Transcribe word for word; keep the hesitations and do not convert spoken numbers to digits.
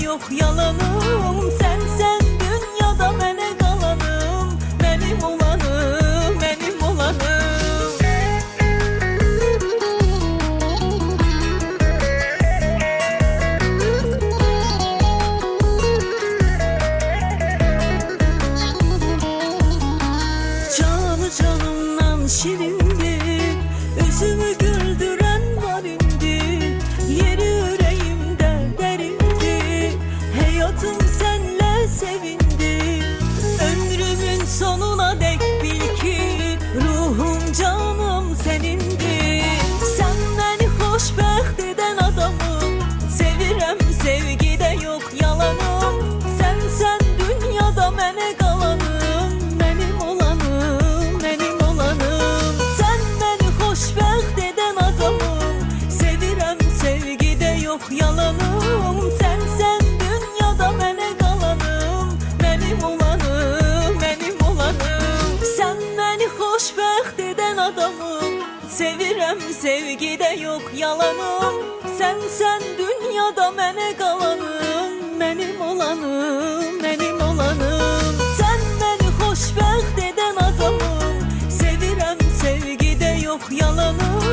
yok yalanım. Sen sen dünyada mene kalanım, benim olanım, benim olanım. Canı canımdan şirindi, üzümü güldüren var indi. Yeri yüreğimde derindi, hayatım senle sevindi. Ömrümün sonuna dek bil ki ruhum canım senindi. Sen beni hoşbext eden adamım, sevirem sevgide yok yalanım. Sen sen dünyada mene kalanım, benim olanım, benim olanım. Sen beni hoşbext eden adamım, sevirem sevgide yok yalanım. Sen sen dünyada mene kalanım, benim olanım, benim olanım. Sen beni hoşbext eden adamım, sevirem sevgide yok yalanım. Sen sen dünyada mene kalanım, benim olanım, benim olanım. Sen beni hoşbext eden adamım, sevirem sevgide yok yalanım.